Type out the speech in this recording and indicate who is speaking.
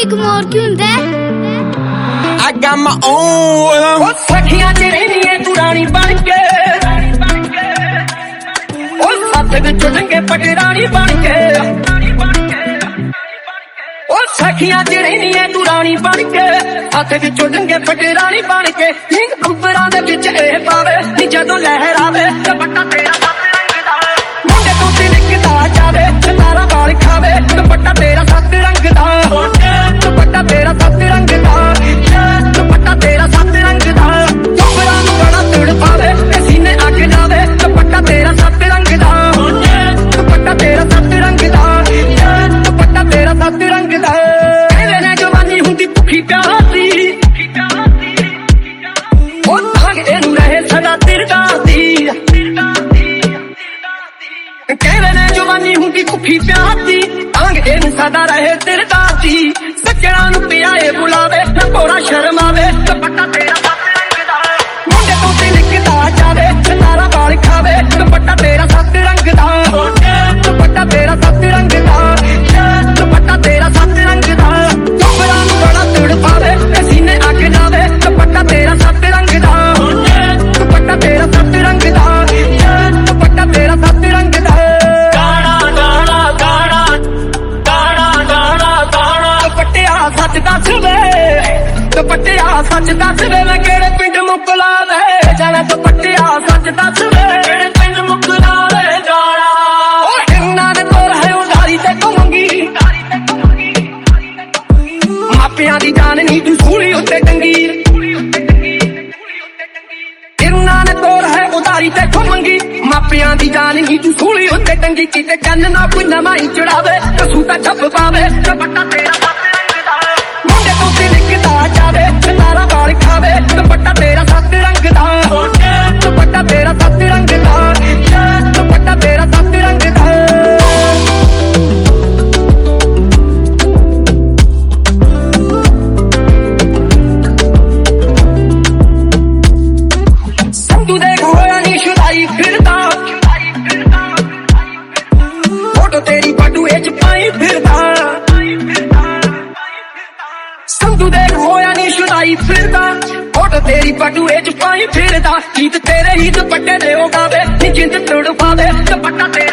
Speaker 1: ਇੱਕ ਮੋਰ ਕੀ ਹੁੰਦਾ
Speaker 2: I got my own
Speaker 3: ਉਹ ਸਖੀਆਂ ਚ ਰਹਿੰਦੀ ਤੂੰ ਰਾਣੀ ਬਣ ਕੇ ਉਹ ਹੱਥ ਵਿੱਚੋਂ ਲੰਘੇ ਪਟਰਾਣੀ ਬਣ ਕੇ ਉਹ ਸਖੀਆਂ ਚ ਰਹਿੰਦੀ ਤੂੰ ਰਾਣੀ ਬਣ ਕੇ ਹੱਥ ਵਿੱਚੋਂ ਲੰਘੇ ਪਟਰਾਣੀ ਬਣ ਕੇ ਸਿੰਘ ਅੰਬਰਾਂ ਦੇ ਵਿੱਚ ਇਹ ਪਾਵੇ ਨੀ ਜਦੋਂ ਲਹਿਰ ਆਵੇ ਦੁਪੱਟਾ ਤੇਰਾ ਸੱਤ ਰੰਗ ਦਾ ਮੁੰਡੇ ਤੋਂ ਤਿਲਕਦਾ ਜਾਵੇ ਸਿਤਾਰਾ ਵਾਲ ਖਾਵੇ ਦੁਪੱਟਾ ਤੇਰਾ ਸੱਤ ਰੰਗ ਦਾ ਦੁਪੱਟਾ ਤੇਰਾ ਸੱਤ ਰੰਗ ਦਾ ਦੁਪੱਟਾ ਤੇਰਾ ਸੱਤ ਰੰਗ ਦਾ ਚੁੱਪਰਾਂ ਨੂੰ ਬੜਾ ਤੁੜ ਪਾਵੇ ਤੇ ਸੀਨੇ ਅੱਗ ਲਾਵੇ ਦੁਪੱਟਾ ਤੇਰਾ ਸੱਤ ਰੰਗ ਦਾ ਦੁਪੱਟਾ ਤੇਰਾ ਸੱਤ ਰੰਗ ਦਾ ਦੁਪੱਟਾ ਤੇਰਾ ਸੱਤ ਰੰਗ ਦਾ ਕਹਿੰਦੇ ਨੇ ਜਵਾਨੀ ਹੁੰਦੀ ਭੁੱਖੀ ਪਿਆਸੀ ਉਹ ਤੰਗ ਇਹਨੂੰ ਰਹੇ ਸਦਾ ਤਿਰਦਾਦੀ ਕਹਿੰਦੇ ਨੇ ਜਵਾਨੀ ਹੁੰਦੀ ਭੁੱਖੀ ਪਿਆਸੀ ਤੰਗ ਇਹਨੂੰ ਸਦਾ ਰਹੇ ਤਿਰਦਾਦੀ ਸੱਜਣਾ ਨੂੰ ਪਿਆਏ ਬੁਲਾਵੇ ਨਾ ਭੋਰਾ ਸ਼ਰਮ ਆਵੇ ਦੁਪੱਟਾ ਤੇਰਾ ਸੱਤ ਰੰਗ ਦਾ ਮੁੰਡੇ ਤੋਂ ਤਿਲਕਦਾ ਜਾਵੇ ਸਿਤਾਰਾ ਵਾਲ ਖਾਵੇ ਦੁਪੱਟਾ ਤੇਰਾ ਸੱਤ ਰੰਗ ਦਾ ਦੁਪੱਟਾ ਤੇਰਾ ਸੱਤ ਰੰਗ ਦਾ ਦੁਪੱਟਾ ਤੇਰਾ ਸੱਤ ਰੰਗ ਦਾ ਚੁੱਪਰਾਂ ਨੂੰ ਬੜਾ ਤੁੜ ਪਾਵੇ ਤੇ ਸੀਨੇ ਅੱਗ ਲਾਵੇ ਦੁਪੱਟਾ ਤੇਰਾ ਸੱਤ ਰੰਗ ਦਾ ਦੁਪੱਟਾ ਤੇਰਾ ਸੱਤ ਰੰਗ ਦਾ ਦੁਪੱਟਾ ਤੇਰਾ ਸੱਤ ਰੰਗ ਦਾ ਦੁਪੱਟਿਆ ਸੱਚ ਦੱਸ ਵੇ ਦੁਪੱਟਿਆ ਸੱਚ ਦੱਸ ਵੇ ਮੈਂ ਕਿਹੜੇ ਪਿੰਡ ਮੁਕਲਾ ਵੇ ਜਾਣਾ ਦੁਪੱਟਿਆ ਸੱਚ ਦੱਸ ਵੇ ਕਿਹੜੇ ਪਿੰਡ ਮੁਕਲਾ ਵੇ ਜਾਣਾ ਉਹ ਇਹਨਾਂ ਦੇ ਤੋਰ ਹੈ ਉਧਾਰੀ ਤੇ ਮੰਗੀ ਮਾਪਿਆਂ ਦੀ ਜਾਨ ਨਹੀਂ ਤੂੰ ਸੂਲੀ ਉੱਤੇ ਟੰਗੀ ਇਹਨਾਂ ਨੇ ਤੋਰ ਹੈ ਉਧਾਰੀ ਤੇ ਮੰਗੀ ਮਾਪਿਆਂ ਦੀ ਜਾਨ ਨਹੀਂ ਤੂੰ ਸੂਲੀ ਉੱਤੇ ਟੰਗੀ ਕਿਤੇ ਕੰਨ ਨਾ ਕੋਈ ਨਵਾਂ ਹੀ ਚੜਾਵੇ ਕਸੂ ਤਾਂ ਛੱਪ ਪਾਵੇ ਦੁਪੱਟਾ ਤੇਰਾ ਸੱਤ ਰੰਗ ਦਾ ਮੁੰਡੇ ਤੋਂ ਤਿਲਕਦਾ ਜਾਵੇ ਸਿਤਾਰਾ ਵਾਲ ਖਾਵੇ ਦੁਪੱਟਾ ਤੇਰਾ ਸੱਤ ਰੰਗ ਦਾ ਦੁਪੱਟਾ ਤੇਰਾ ਸੱਤ ਰੰਗ ਦਾ ਦੁਪੱਟਾ ਤੇਰਾ ਸੱਤ ਰੰਗ ਦਾ ਸੰਧੂ ਦੇਖ ਹੋਇਆ ਨੀ ਸ਼ੁਦਾਈ ਫਿਰਦਾ ਫੋਟੋ ਤੇਰੀ ਬਟੂਏ ਚ ਪਾਈ ਫਿਰਦਾ ਸੰਧੂ ਦੇਖ ਹੋਇਆ ਨੀ ਸ਼ੁਦਾਈ ਫਿਰਦਾ ਫੋਟੋ ਤੇਰੀ ਬਟੂਏ ਚ ਪਾਈ ਫਿਰਦਾ ਗੀਤ ਤੇਰੇ ਹੀ ਦੁਪੱਟੇ ਦੇ ਉਹ ਗਾਵੇ ਨੀ ਜਿੰਦ ਤੁੜ ਪਾਵੇ ਦੁਪੱਟਾ